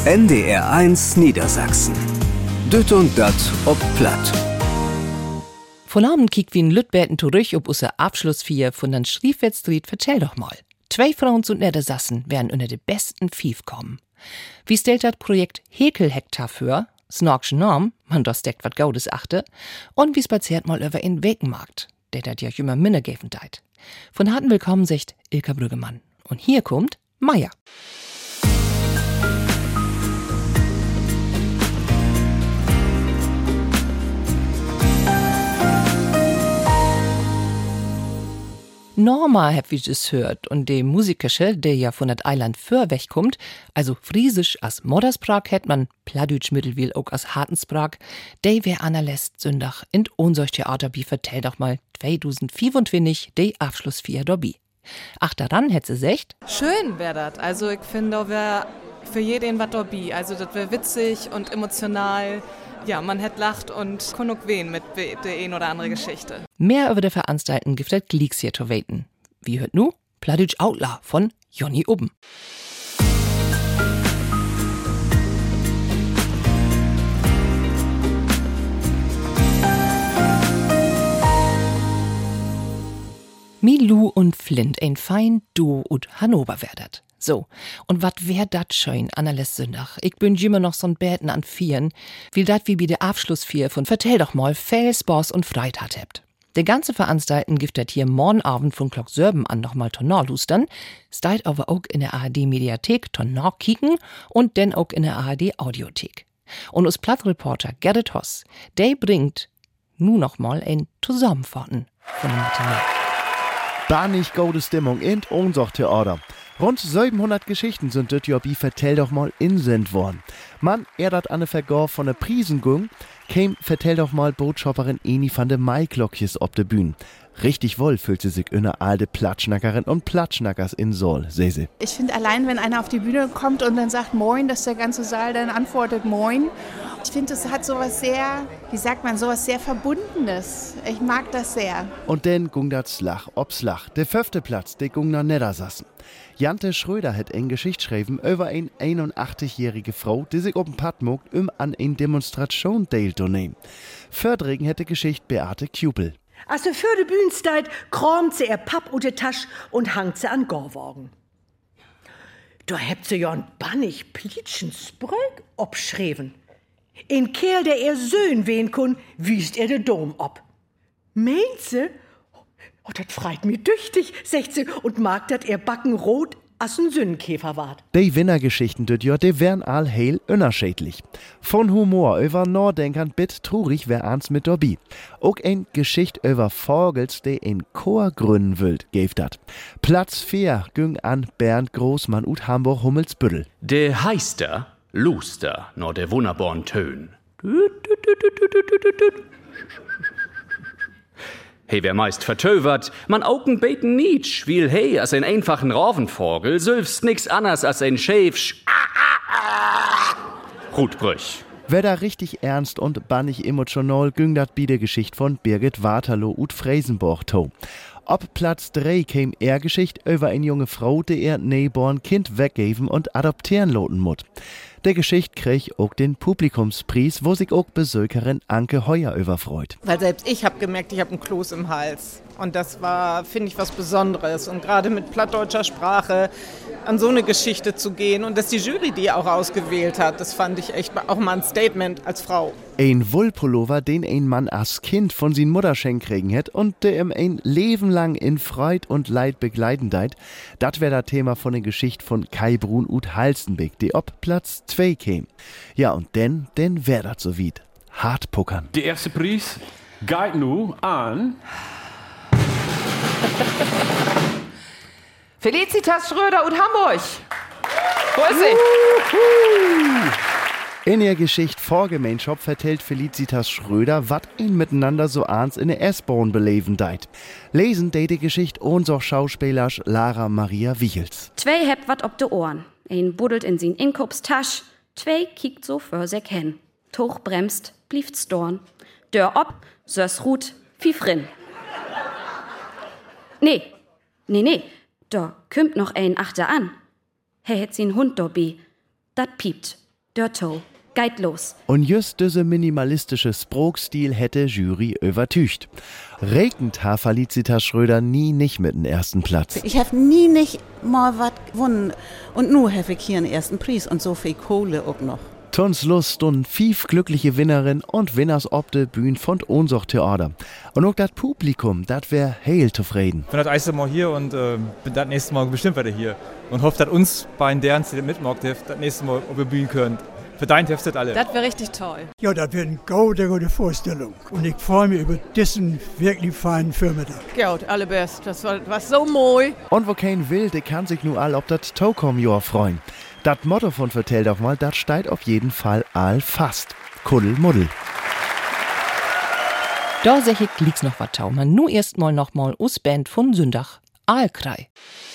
NDR1 Niedersachsen. Düt und dat ob Platt. Von Abend kiekt wie ein Lütbeten zurück ob unser Abschlussfeier von den Schriefwettstried Vertell doch mal. 2 Frauen zu Niedersachsen werden unter die besten Fief kommen. Wie stellt das Projekt Häkelhektar für? Snorkschen Norm, man das deckt wat Gaudes achte. Und wie spaziert mal über in Wekenmarkt, der dat ja immer Minne geben deit. Von harten Willkommen sagt Ilka Brüggemann. Und hier kommt Meier. Norma hab ich es hört und de Musikersche, der ja von dat Eiland für wegkommt, also Friesisch as Modersprach hätt man, Plattdeutsch Mittelwil auch as Hartensprach, de wär anerlässt Sündach in unser Theater bi vertell doch mal 2025 de Abschlussfeier dobi. Ach, daran hätt sie secht? Schön wär dat, also ich finde, da wär für jeden wat dobi, also das wär witzig und emotional. Ja, man hätt lacht und kann auch wen mit der ein oder andere Geschichte. Mehr über die Veranstaltung gibt es Gleeks hier zu weten. Wie hört nu? Plattdeutsch Outlaw von Jonny Oben. Milou und Flint, ein fein Duo und Hannover werdet. So, und wat wär dat schön, Annales Sündach? Ich bin immer noch so'n Beten an Vieren, wie dat wie der Abschlussvier von Vertell doch mal Felsboss und Freitag hebt. Der ganze Veranstalten gibt dat hier morgen Abend von Glock Sörben an nochmal Tonor lustern, steit aber auch in der ARD-Mediathek Tonor kicken und denn auch in der ARD-Audiothek. Und us Plattreporter Gerrit Hoss, der bringt nu noch mal ein Zusammenfassen von dem Matinee. Bannig gute Stimmung in unser Theater. Rund 700 Geschichten sind dort ja wie Vertell doch mal insend worden. Man, dat an der Vergor von der Priesengung, käm Vertell doch mal Botschafterin Eni van de Maiklokjes op de Bühne. Richtig wohl fühlt sie sich inne alte Platschnackerin und Platschnackers in Soll, seh sie. Ich finde allein, wenn einer auf die Bühne kommt und dann sagt Moin, dass der ganze Saal dann antwortet Moin. Ich finde, es hat sowas sehr, wie sagt man, sowas sehr Verbundenes. Ich mag das sehr. Und dann ging das Slach ob Slach. Der 5. Platz, der ging nach Niedersachsen. Jante Schröder hat eine Geschichte geschrieben über eine 81-jährige Frau, die sich auf dem Pad mogt, an eine Demonstration teilzunehmen. Fördringen hätte Geschichte Beate Kupel. Als de für de Bühnensteit kramt sie ihr Papp ut de Tasch und hangt sie an Gorwagen. Da hebt sie ja ein bannig plitschen Spröck obschreven. Ein Kerl, der ihr Söhn wehen kun, wiest er de Dom ob. Meint sie? Oh, dat freit mi düchtig, sagt sie, und mag dat ihr Backen rot as ein Sünnenkäfer ward. Die Winnergeschichten dort ja, die wären all heil unterschiedlich. Von Humor über Nordenkern bit trurig wär ans mit dabei. Auch ein Geschicht über Vogels, die ein Chor gründen willt, gäf dat. Platz 4 ging an Bernd Großmann ut Hamburg Hummelsbüttel. De Heister, Luster, no der wunderborn Tön. Hey, wer meist vertövert, man augen beten nietsch, weil hey, als ein einfachen Ravenvogel sülfst nix anders als ein Schäfsch. Rutbrüch. Wer da richtig ernst und bannig emotional ging dat bi der Geschicht von Birgit Waterloo ut Fresenborg to. Ob Platz 3 käm Geschicht über eine junge Frau, die ihr newborn Kind weggeben und adoptieren loten mut. Der Geschicht krieg auch den Publikumspreis, wo sich auch Besökerin Anke Heuer überfreut. Weil selbst ich habe gemerkt, ich habe einen Kloß im Hals. Und das war, finde ich, was Besonderes. Und gerade mit plattdeutscher Sprache an so eine Geschichte zu gehen und dass die Jury die auch ausgewählt hat, das fand ich echt auch mal ein Statement als Frau. Ein Wollpullover, den ein Mann als Kind von sin Mutter schenkt kriegen hätt und der ihm ein Leben lang in Freud und Leid begleiten deit, dat wär das Thema von der Geschichte von Kai Brun ut Halstenbeck, die ob Platz 2 käm. Ja, und denn wär dat so weit. Hart puckern. Der erste Preis geht nu an Felicitas Schröder und Hamburg. Wo ist sie? In ihr Geschichte Vorgemeinschaft vertellt Felicitas Schröder, wat ihn miteinander so ans in der S-Bahn beleben deit. Lesen die Geschichte unser Schauspieler Lara Maria Wichels. 2 hebt wat op de Ohren. Ein buddelt in sin Inkopstasch, 2 kiekt so für sich hin. Tuch bremst, bliefts dorn. Dör ob, sös ruht, fiefrin. Nee, da kümmt noch ein Achter an. He het sin Hund dobi. Dat piept. Dörto, geht los. Und just diese minimalistische Sprogstil hätte Jury übertücht. Regend ha Felicita Schröder nie nicht mit dem ersten Platz. Ich habe nie nicht mal was gewonnen. Und nur habe ich hier einen ersten Preis und so viel Kohle auch noch. Tons Lust und 5 glückliche Winnerin und Winners ob de Bühn von unser Theater. Und auch das Publikum, das wär heil zufrieden. Ich bin das erste Mal hier und bin das nächste Mal bestimmt wieder hier. Und hoffe, dass uns bei den Derns, die mitmachen, das nächste Mal auf der Bühne können. Für dein Heftet alle. Das wäre richtig toll. Ja, das wird eine gute Vorstellung. Und ich freue mich über diesen wirklich feinen Vormittag. Ja, allerbest. Das war so moi. Und wo kein will, der kann sich nur all ob das Tokom-Jahr freuen. Das Motto von Vertell doch mal, das steht auf jeden Fall all fast. Kuddelmuddel. Da sech ich liegt's noch wat tau. Man nu erstmal noch mal us Band von Sündach. Aalkrei.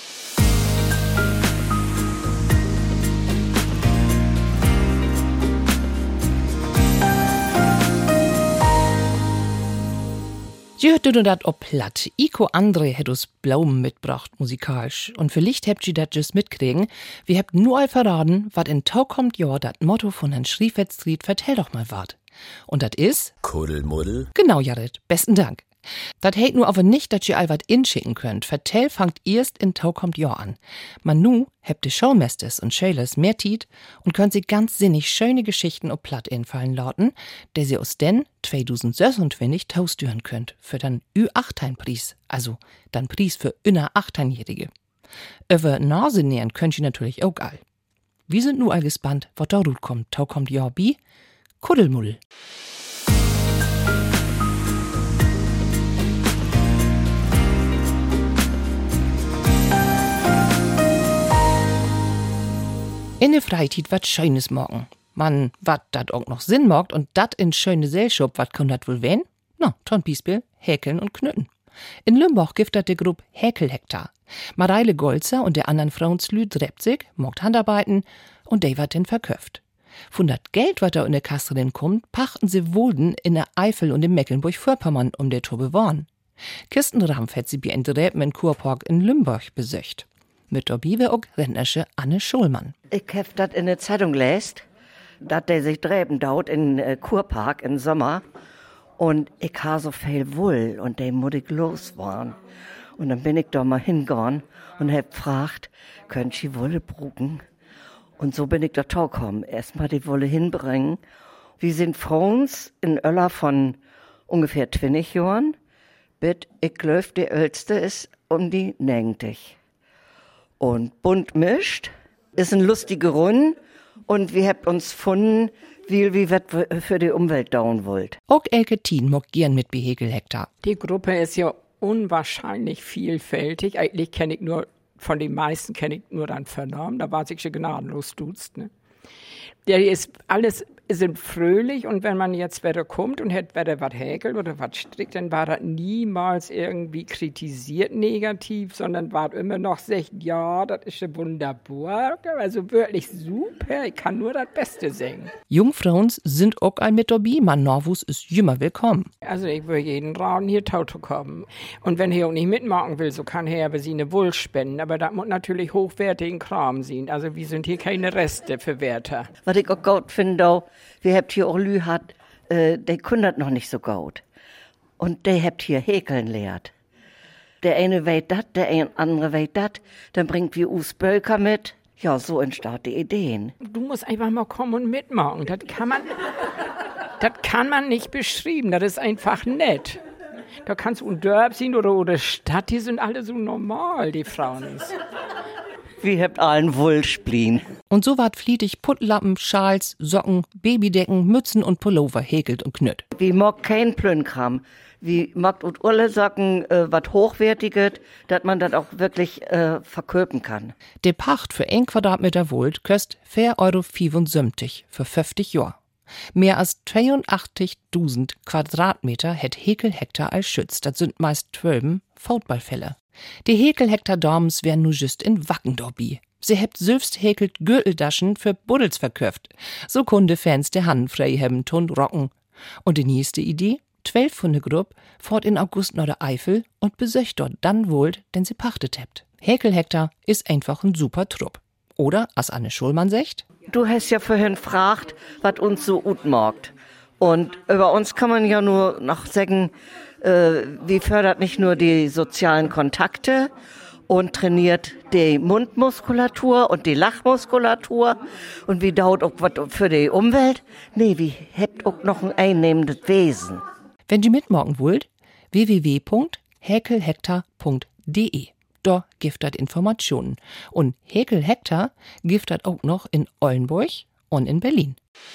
Sie hört du dat ob platt. Iko André hätt us Blaumen mitbracht, musikalisch. Und vielleicht habt ihr dat just mitkriegen. Wir habt nur all verraten, wat in Tau kommt ja dat Motto von Herrn Schriefetz-Stried vertell doch mal wat. Und dat is? Kuddelmuddel. Genau, Jared. Besten Dank. Dat hält nur aber nicht, dass ihr all wat inschicken könnt. Vertell fangt erst in Tau kommt ja an. Man nu habt die Showmasters und Shailers mehr Tiet und könnt sie ganz sinnig schöne Geschichten ob platt infallen lauten, der sie aus den 2026 tausdüren könnt für dann Ü18-Preis, also dann Preis für inner 18-Jährige. Über Nase nähern könnt ihr natürlich auch all. Wir sind nu all gespannt, wat da rut kommt. Tau kommt ja bi Kuddelmuddel. In der Freizeit wat Schönes morgen. Man, wat dat auch noch Sinn macht und dat in schöne Selschub, wat kann dat wohl wen? Na, ton Biesbill, häkeln und knütten. In Lümbach gibt dat de Gruppe Häkelhektar. Mareile Golzer und der anderen Frauenslü drebt sich, mogt Handarbeiten und de wat den verköft. Von dat Geld, wat da in der Kasse denn kommt, pachten sie Wohlden in der Eifel und in Mecklenburg-Vorpommern der to bewahren. Kistenrampf hat sie bei ein Dräben in Kurpark in Lümbach besöcht. Mit dabei wär auch Rentnersche Anne Schulmann. Ich hab dat in der Zeitung lest, dat der sich dräben daut in Kurpark im Sommer. Und ich ha so viel Wohl und der muss ich losfahren. Und dann bin ich da mal hingegangen und hab gefragt, könnt ihr Wolle bruken? Und so bin ich da gekommen. Erstmal die Wolle hinbringen. Wir sind Frauens in Öller von ungefähr 20 Jahren. Bitt, ich glaub, die Älteste ist um die 90. Und bunt mischt, ist ein lustiger Rund und wir habt uns gefunden, wie wir für die Umwelt dauern wollt. Auch Elke Thien mag gern mit Häkelhektar. Die Gruppe ist ja unwahrscheinlich vielfältig. Eigentlich kenne ich nur, von den meisten kenne ich nur dann vernommen, da war sich schon gnadenlos duzt, ne? Der ist alles, sind fröhlich und wenn man jetzt wieder kommt und hätte wieder was häkelt oder was strickt, dann war das niemals irgendwie kritisiert negativ, sondern war immer noch sagt, ja, das ist ja wunderbar, also wirklich super, ich kann nur das Beste singen. Jungfrauens sind auch all mit dabei, man Norwus ist immer willkommen. Also ich will jeden raten, hier Tauto kommen. Und wenn er auch nicht mitmachen will, so kann er aber sie eine Wohl spenden, aber das muss natürlich hochwertigen Kram sein, also wir sind hier keine Reste für Wärter. Was ich auch gut finde, wir habt hier auch Lü hat, der kundet noch nicht so gut. Und der habt hier häkeln lehrt. Der eine weiß dat, der andere weiß dat, dann bringt wir us Bölker mit. Ja, so entsteht die Ideen. Du musst einfach mal kommen und mitmachen. Das kann man nicht beschreiben, das ist einfach nett. Da kannst du ein Dörp sein oder Stadt, die sind alle so normal, die Frauen. Wir habt allen Wollsplien. Und so ward flietig Puttlappen, Schals, Socken, Babydecken, Mützen und Pullover häkelt und knütt. Wie mag kein Plünnkram. Wie mag und alle Sachen was Hochwertiges, dass man das auch wirklich verköpen kann. Der Pacht für 1 Quadratmeter Wohlt köst 4,75 € für 50 Jahr. Mehr als 82.000 Quadratmeter hätt Häkelhektar als Schütz. Das sind meist 12 Foutballfälle. Die Häkelhektar Dorms wären nu just in Wacken dobby. Sie hebt selbst häkelt Gürteldaschen für Buddels verköft. So kunde Fans der Hand frei hebben tun rocken. Und die nächste Idee? 12 von der Gruppe fort in August nach der Eifel und besöcht dort dann wohl, denn sie pachtet hebt. Häkelhektar ist einfach ein super Trupp. Oder, als Anne Schulmann sagt? du hast ja vorhin gefragt, was uns so gut macht. Und über uns kann man ja nur noch sagen, wie fördert nicht nur die sozialen Kontakte und trainiert die Mundmuskulatur und die Lachmuskulatur und wie dauert auch was für die Umwelt. Nee, wie hebt auch noch ein einnehmendes Wesen. Wenn ihr mitmachen wollt, www.häkelhektar.de. Da gibt das Informationen. Und Häkel Hektar gibt das auch noch in Oldenburg und in Berlin.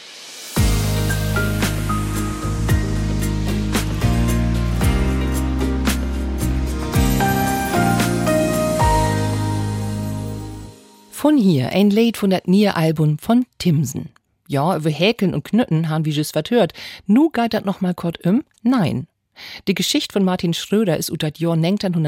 Von hier ein Lied von dat neue Album von Timsen. Ja, über Häkeln und Knütten haben wir just was hört. Nu geht dat noch mal kurz Nein. Die Geschichte von Martin Schröder ist ut dat Jahr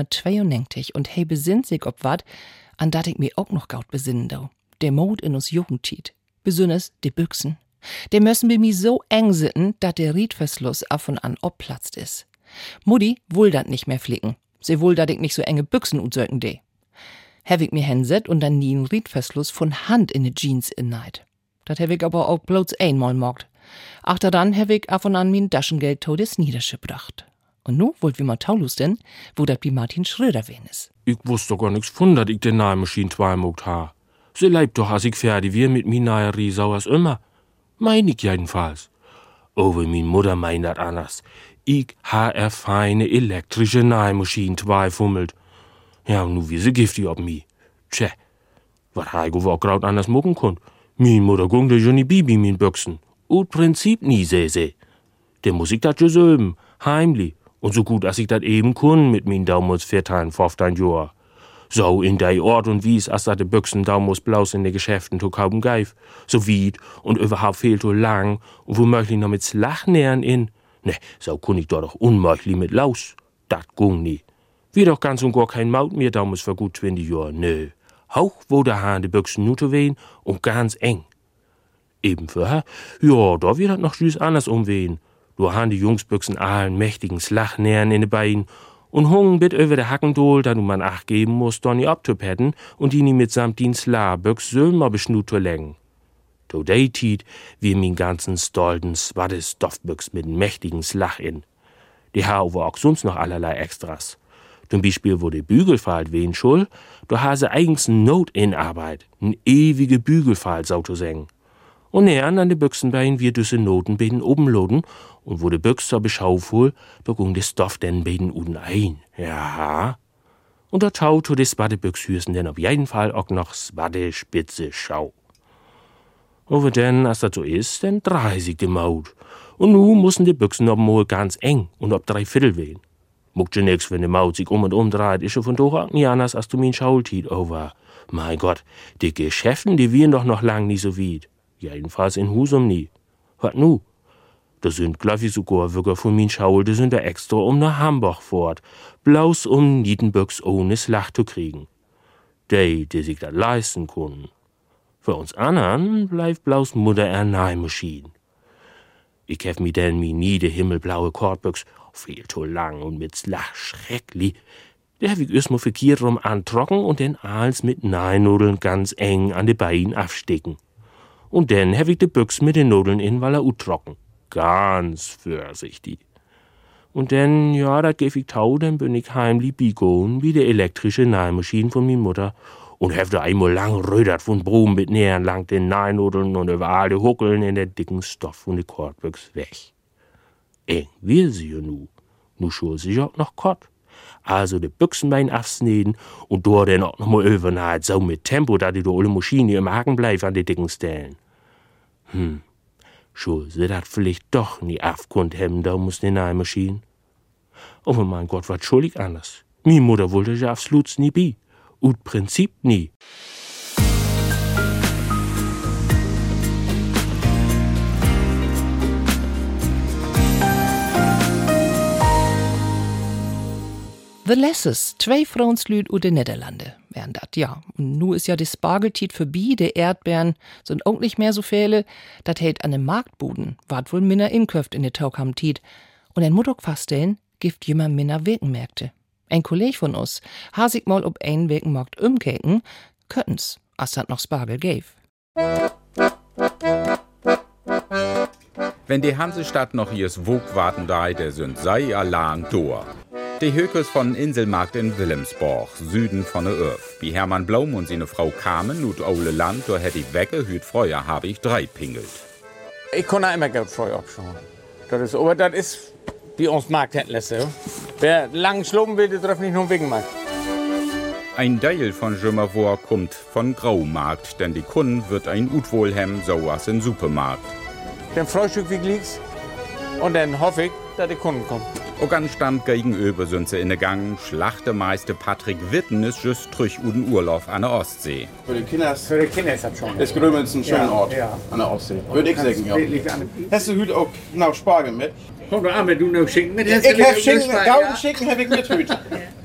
1992 und hey besinnt sich ob wat, an dat ich mir auch noch gaut besinnen dau. Der Mode in uns Jugendtit. Besonders die Büchsen. Die müssen bei mir so eng sitten, dat der Riedverschluss af und an opplatzt is. Mutti will dat nicht mehr flicken. Sie will dat ich nicht so enge Büchsen utsöken de. Hab ich mir hinset und dann nie einen Riedverschluss von Hand in die Jeans inneid. Dat hab ich aber auch bloß einmal mogt. Achter dann hab ich af und an mein Taschengeld todes niedergebracht. Und nu wollt wir mal taulus denn, wo dat wie Martin Schröder wen is. Ich wusste doch gar nix von, dat ich den Nahmaschinen zweimal ha. Sie leibt doch, als ich fertig wir mit min nahe Riesau als immer. Mein ich jedenfalls. Oh, wie min Mutter meint dat anders. Ich ha feine elektrische Nahmaschinen zweifummelt. Ja, und nu wie sie giftig ob mi. Tja, wat Heiko auch graut anders mucken konnt. Min Mutter gung de Johnny Bibi min Büchsen. Und Prinzip nie, se. Der muss ich dat gesöben, heimlich. Und so gut, als ich dat eben kun mit min Daumels 14, 15 Jahr. So in dei Ort und Wies, als dat de Büchsen Daumels blaus in de Geschäften to kaum geif. So weit und überhaupt fehlt to lang und womöglich noch mit Lachnähern in. Ne, so kun ich doch unmöglich mit Laus. Dat gung nie. Wie doch ganz und gar kein Maut mehr Daumels für gut 20 Jahr, nö. Hauch wo der Hahn de Büchsen nu to wehen und ganz eng. Eben vorher, ja, da wird das noch süß anders umwehen. Du han die Jungsbüchsen allen mächtigen Slachnähren in de Beinen und hungen bit über de Hackendol, da du man acht geben musst, da nie abzupetten und die nie mitsamt den Slabüchs sömer beschnut zu längen. To day tiet wie min ganzen stolden swadde Stoffbüchs mit mächtigen Slach in. Die hau war auch sonst noch allerlei Extras. Zum Beispiel, wo de Bügelfalt wen schul, da ha se eigens Not in Arbeit, n ewige Bügelfalt sau zu sengen. Und nähern an de Büchsenbein wir düsse Notenbeten oben loden und wo de Büchs zur Beschau fuhl, begung de Stoff den Beten uden ein. Ja. Und da tau to de Swadde-Büchshüsen denn auf jeden Fall auch noch Swadde-Spitze Schau. Aber denn, als das so ist, denn 30 de Maut. Und nu mussen de Büchsen obmol ganz eng und ob 3/4 wehen. Muckt je nix, wenn de Maut sich und umdreht, ist schon von doch auch nie anders, als du min Schaultiet over. Mein Gott, die Geschäften, die wiren doch noch lang nie so weit. Jedenfalls in Husum nie. Wat nu? Da sind, glaub ich, sogar Würger von min Schaul, die sind da extra nach Hamburg fort, bloß Niedenbüchs ohne Slach zu kriegen. Die sich das leisten können. Für uns anderen bleibt bloß Mutter Ernähmaschinen. Ich hef mi denn mi nie de himmelblaue Kordbüchs, viel zu lang und mit Slach schrecklich. Der hab ich erstmal verkehrt rum antrocken und den Aals mit Nahennudeln ganz eng an de Beinen aufstecken. Und dann hab ich de Büchs mit den Nudeln in, weil trocken. Ganz vorsichtig. Und dann, ja, dat gef ich tau, dann bin ich heimlich bigoen wie de elektrische Nahmaschine von min Mutter und hab da einmal lang rödert von Brum mit Nähern lang den Nahennudeln und überall de Huckeln in der dicken Stoff von de Kordbüchs weg. Eng wir sie ja nu. Nu schul sich auch noch Kott. Also de Büchsenbein afsneden und do dann auch noch mal übernaht, so mit Tempo, da die do alle Maschine im Haken bleibt an de dicken Stellen. Schul sie dat vielleicht doch nie afkund hemmen, da muss ne Nahmaschine. Aber mein Gott, wat schuldig anders. Mi Mutter wollte ja absolut nie bi. Und Prinzip nie. The Lasses, 2 Frauenslüd u de Niederlande, wären dat, ja. Und nu ist ja des Spargeltiet vorbei, de Erdbeeren sind auch nicht mehr so viele. Dat hält an dem Marktbuden, wart wohl minner inköft in de Taukam-Tiet. Und ein Mutter faststellen, gibt jemand minner Wekenmärkte. Ein Kolleg von uns, hasig mal ob ein Wekenmarkt umkeken, können's, as dat noch Spargel gäf. Wenn die Hansestadt noch ihrs Wogwarten da, sind sei allang door. Die Hökes von Inselmarkt in Wilhelmsborg, Süden von der Örf. Wie Hermann Blom und seine Frau kamen, nut Ole Land, da hätt ich wecke, hüt Freuer hab ich 3 pingelt. Ich kann immer Geld frei abschauen. Aber das ist wie uns Markthändler. Wer lang schloben will, der trifft nicht nur wegen Markt. Ein Teil von Jümmerwohr kommt von Graumarkt, denn die Kunden wird ein Utwohlhem so als in Supermarkt. Dann Frühstück wie glieks und dann hoffe ich, dass die Kunden kommen. Auch anstand gegenüber sind sie in der Gang. Schlachtemeister Patrick Witten ist just durch uden Urlaub an der Ostsee. Für die Kinder ist das schon. Ist Grömitz ein schöner Ort ja. An der Ostsee. Würde ich sagen, ja. Hast du heute auch noch Spargel mit? Komm doch an, wenn du noch Schinken mit hast. Ich hab Schinken, Schinken hab ich mit heute.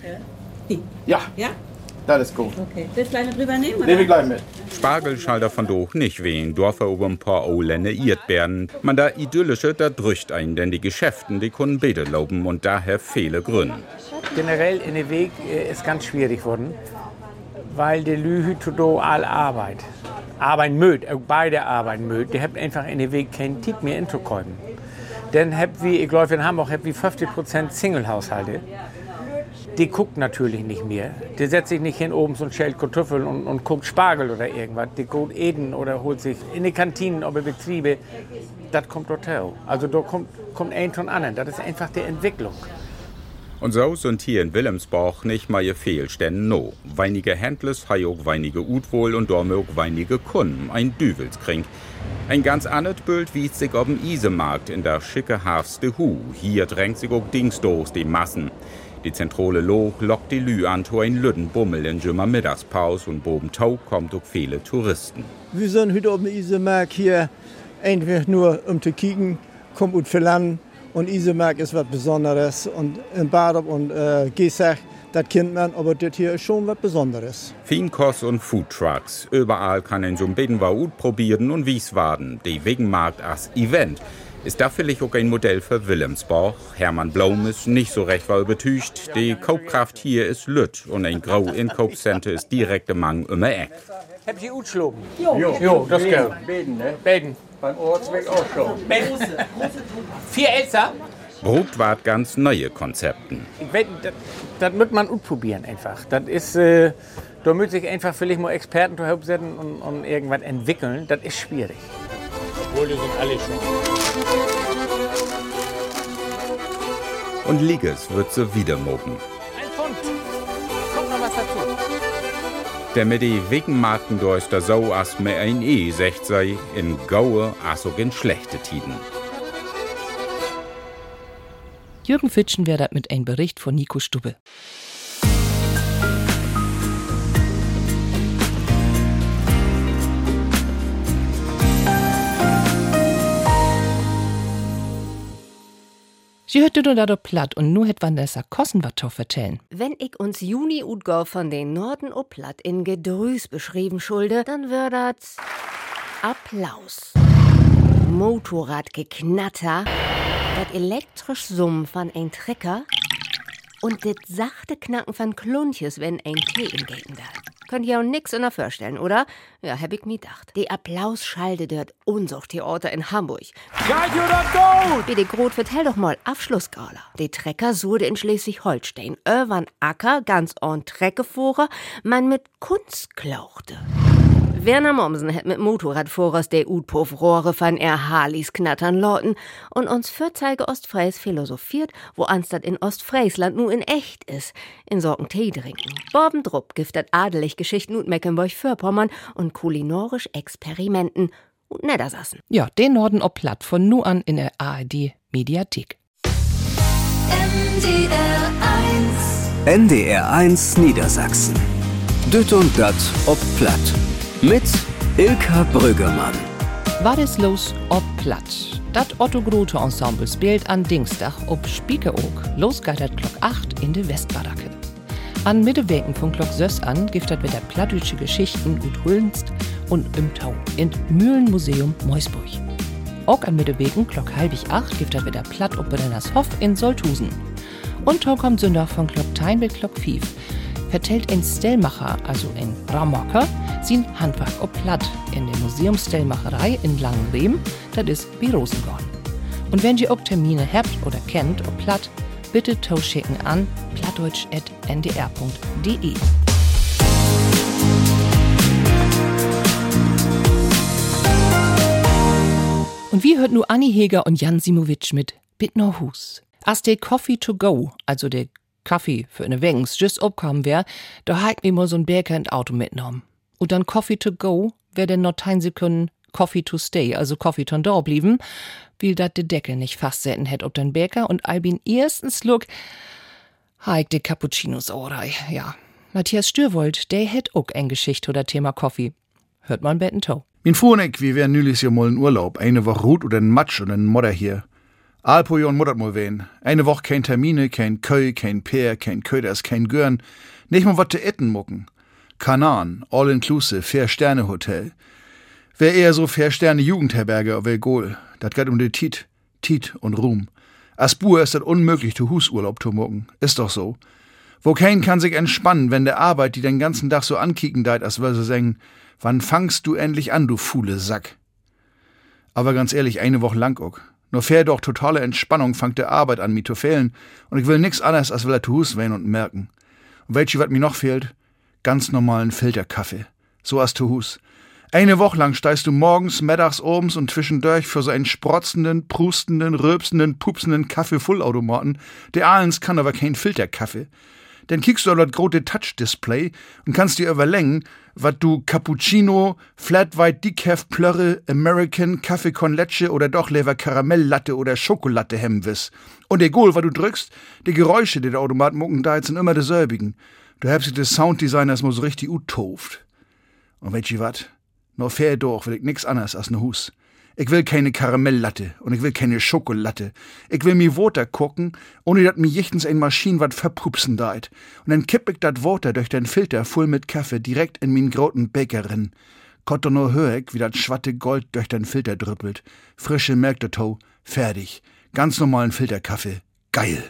Ja. Ja? Das ist gut. Okay. Willst du gleich mit drüber nehmen? Oder? Nehm ich gleich mit. Spargel schall davon doch nicht wehen. Dorfer über ein paar Olende Erdbeeren. Man da idyllische, da drückt ein, denn die Geschäften, die können beide loben und daher viele Gründe. Generell in der Weg ist ganz schwierig geworden, weil die Lühe to all Arbeit. Arbeiten mögt, beide arbeiten mögt. Die habt einfach in der Weg keinen Tick mehr inzukäumen. Denn habt wie, ich glaube in Hamburg, habt wie 50% Single-Haushalte. Die guckt natürlich nicht mehr. Die setzt sich nicht hin oben und schält Kartoffeln und guckt Spargel oder irgendwas. Die geht Eden oder holt sich in die Kantinen oder Betriebe. Das kommt Hotel. Also da kommt ein von anderen. Das ist einfach die Entwicklung. Und so sind hier in Wilhelmsborg nicht mal ihr Fehlstände no. Weinige Händlers, hei auch weinige Utwohl und dorme auch weinige Kunden. Ein Düvelskring. Ein ganz anderes Bild wies sich auf dem Isemarkt in der schicke Hafste Hu. Hier drängt sich auch Dingsdos die Massen. Die zentrale Loch lockt die Lü an zu ein Lüttenbummel in Jümmer Mittagspaus und boben Tau kommt auch viele Touristen. Wir sind heute auf dem Isemarkt hier einfach nur um zu kicken, kommt und verlangen. Und Isemarkt ist was Besonderes. Und in Barup und Gesach, das kennt man, aber das hier ist schon was Besonderes. Feinkost und Foodtrucks. Überall kann ein so ein Bedenwaut probieren und Wieswaden. Die Wegenmarkt als Event. Ist da vielleicht auch ein Modell für Wilhelmsborg? Hermann Blom ist nicht so recht übertücht. Die Kaufkraft hier ist lütt und ein grau Inkaufscenter ist direkt am Mang um die Ecke. Habt ihr Utschloben? Jo, das geht. Beden, ne? Beden. Beim Ortsweg auch schon. Beden. 4 Elster? Brot wart ganz neue Konzepten. Ich weiß, das muss man probieren einfach. Das ist, da muss sich einfach vielleicht mal Experten zu setzen und irgendwas entwickeln. Das ist schwierig. Obwohl, die sind alle schon. Und Ligges wird sie wieder mobben. Ein Pfund. Kommt noch was dazu. Der mit die Wegenmarkten durch der so as me ein sagt sei in Gaue as auch in schlechte Tiden. Jürgen Fitschen werdet mit einem Bericht von Nico Stubbe. Sie hörte nur da platt und nur het Vanessa Kossen wat vertellen. Wenn ich uns Juni-Utgau von den Norden o platt in Gedrüs beschrieben schulde, dann wär das Applaus. Motorradgeknatter, das elektrisch Summen von ein Trecker und das sachte Knacken von Kluntjes, wenn ein Tee im Geten da. Könnt ihr auch nix in der vorstellen, oder? Ja, hab ich mir gedacht. Die Applaus schallte dort Unsuchttheater in Hamburg. Geht oder gut? Wie die Grot, vertell doch mal, Abschlussgala. Die Trecker sude in Schleswig-Holstein. Öwan Acker, ganz on Treckevorer, man mit Kunst klauchte. Werner Mommsen hat mit Motorradfahrers der Utpuff-Rohre von Harleys knattern lauten und uns Vierzeige Ostfries philosophiert, wo anstatt in Ostfriesland nu in echt is, in Sorgen Tee trinken. Borbendrupp giftet adelig Geschichten und Mecklenburg-Vorpommern und kulinarisch Experimenten und Niedersassen. Ja, den Norden ob platt von nu an in der ARD-Mediathek. NDR 1 Niedersachsen. Düt und dat ob platt. Mit Ilka Brüggemann. War es los ob platt? Dat Otto Grote Ensemble spielt an Dienstag ob Spiekeroog. Los geht dat Glock 8 in de Westbadacke. An Mitteweken von Glock 6 an giftet mit der plattdeutsche Geschichten und Hüllenst und im Tau in Mühlenmuseum Meusburg. Auch an Mitteweken Glock 7:30 giftet mit der Platt ob Brenners Hof in Solthusen. Und Tau kommt Sonntag von Glock 10 bis Glock 5. Vertellt ein Stellmacher, also ein Ramocker, sein Handwerk ob platt in der Museumsstellmacherei in Langenrehm, das ist wie Rosengorn. Und wenn ihr auch Termine habt oder kennt ob platt, bitte schicken an plattdeutsch@ndr.de. Und wie hört nu Anni Heger und Jan Simowitsch mit Bittner Hus. Als der Coffee to go, also der Kaffee für eine Wengs, just obkommen wär, da halt mir mal so'n Bäcker in Auto mitgenommen. Und dann Coffee to go, wär denn noch 10 Sekunden Coffee to stay, also Coffee ton da blieben, wie dat de Deckel nicht fastsetten hätt ob den Bäcker und albin ersten Schluck haik de Cappuccinos orei, ja. Matthias Stürwold, der hätt auch ein Geschicht oder Thema Coffee. Hört man betten to. Min Fuhneck, wir wären nülis ja mal in Urlaub, eine Woche Rut oder ein Matsch und ein Modder hier. Alpo und Mutter mal wen. Eine Woche kein Termine, kein Köy, kein Peer, kein Köders, kein Görn. Nicht mal wat zu etten mucken. Kanan, all-inclusive, 4-Sterne-Hotel. Wär eher so 4-Sterne-Jugendherberge auf Goal. Dat geht um de Tiet und Ruhm. As Buhr ist dat unmöglich, zu Husurlaub zu mucken. Ist doch so. Wo kein kann sich entspannen, wenn der Arbeit, die den ganzen Tag so ankicken deit, als würde sie sagen, wann fangst du endlich an, du faule Sack? Aber ganz ehrlich, eine Woche lang auch. Nur fair doch totale Entspannung fangt der Arbeit an, mi zu fehlen. Und ich will nix anderes, als will er zu Hus wehen und merken. Und welche, wat mir noch fehlt? Ganz normalen Filterkaffee. So as zu Hus. Eine Woche lang steigst du morgens, mittags, obens und zwischendurch für so einen sprotzenden, prustenden, rülpsenden, pupsenden Kaffee-Fullautomaten. Der Ahlens kann aber kein Filterkaffee. Dann kickst du auf das große Touch-Display und kannst dir überlegen, wat du Cappuccino, Flat White Decaf Plörre, American, Kaffee con Leche oder doch Lever Karamelllatte oder Schokolatte hemmen wiss. Und egal, wat du drückst, die Geräusche, die der Automat mucken da, sind immer dieselbigen. Du habst das Sounddesign erstmal so richtig utoft. Und weißt du wat? Nur fair doch will ich nix anderes als ne Hus. Ich will keine Karamelllatte und ich will keine Schokolatte. Ich will mi Water gucken, ohne dat mi jichtens ein Maschinen wat verpupsen deit. Und dann kipp ich dat Water durch den Filter voll mit Kaffee direkt in min groten Bäckerin. Kotto nur hör ich, wie dat schwatte Gold durch den Filter drüppelt. Frische Melktau, fertig. Ganz normalen Filterkaffee. Geil.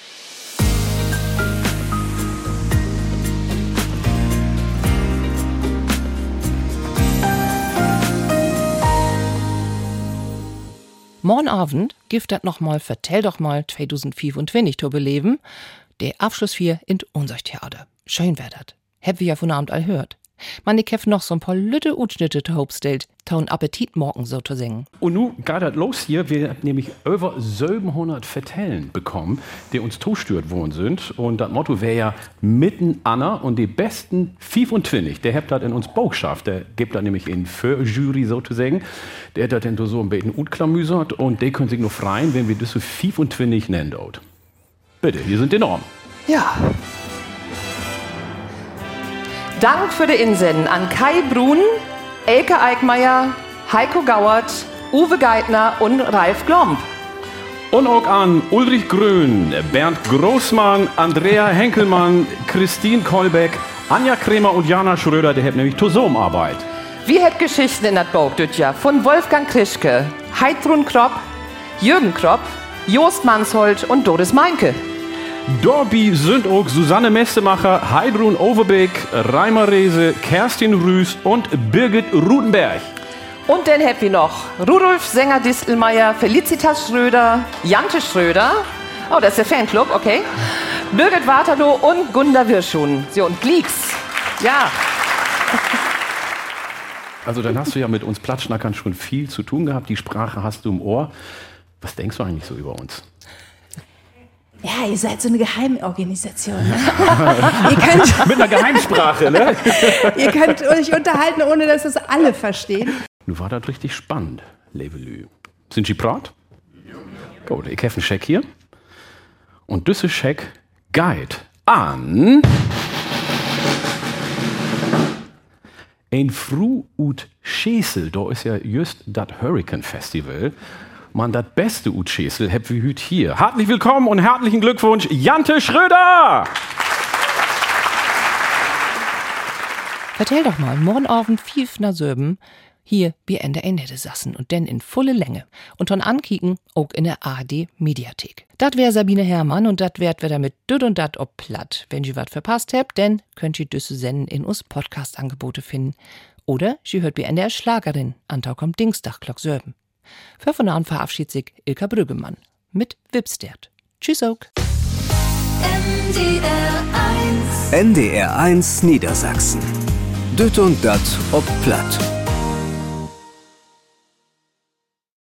Morgen Abend gibt dat nochmal Vertell doch mal 2025 zu beleben. Der Abschluss 4 in unser Theater. Schön wär dat. Hab wir ja von Abend all hört. Man, ich hab noch so ein paar lütte Utschnitte zu hobstellt, taun Appetit morgen so zu singen. Und nun geht das los hier. Wir haben nämlich über 700 Vertellen bekommen, die uns tostört worden sind. Und das Motto wäre ja mitten Anna und die besten 25. Der habt das in uns Baugschaft. Der gibt das nämlich in für Jury sozusagen. Der hat das dann so ein bisschen utklamüsert und die können sich nur freien, wenn wir das so 25 nennen dort. Bitte, hier sind die Normen. Ja. Dank für die Insenden an Kai Brun, Elke Eickmeier, Heiko Gauert, Uwe Geithner und Ralf Glomb. Und auch an Ulrich Grün, Bernd Großmann, Andrea Henkelmann, Christine Kolbeck, Anja Kremer und Jana Schröder, der hat nämlich Tosomarbeit. Wir hätt Geschichten in dat Bauch Jahr von Wolfgang Krischke, Heidrun Kropp, Jürgen Kropp, Jost Mansholt und Doris Meinke. Dorbi sind auch Susanne Messemacher, Heidrun Overbeek, Reimer Rehse, Kerstin Rüß und Birgit Rudenberg. Und dann habt ihr noch Rudolf Sänger-Distelmeier, Felicitas Schröder, Jante Schröder, oh, das ist der Fanclub, okay, Birgit Waterloh und Gunda Wirschun. So, und Glieks, ja. Also dann hast du ja mit uns Plattschnackern schon viel zu tun gehabt, die Sprache hast du im Ohr. Was denkst du eigentlich so über uns? Ja, ihr seid so eine Geheimorganisation. Ne? Mit einer Geheimsprache, ne? Ihr könnt euch unterhalten, ohne dass es alle verstehen. Nun war das richtig spannend, Levelü. Sind Sie bereit? Gut, ich habe einen Scheck hier. Und dieser Scheck geht an ein Fru ut Schäsel. Da ist ja just das Hurricane Festival. Man, das beste ut Schäsel habt wir heute hier. Herzlich willkommen und herzlichen Glückwunsch, Jante Schröder! Vertell doch mal, morgen Abend 5 nach Söben, hier bei NDR sassen und denn in volle Länge. Und dann ankicken, auch in der ARD-Mediathek. Dat wär Sabine Herrmann und dat werd wir damit düt und dat ob platt. Wenn ihr wat verpasst habt, denn könnt ihr düsse senden in uns Podcast-Angebote finden. Oder sie hört bei NDR Schlagerin, Antau kommt Dienstag, Glock Söben. Für von an verabschiedet sich Ilka Brüggemann mit Wipstert. Tschüss auch. NDR 1 Niedersachsen. Düt und dat ob Platt.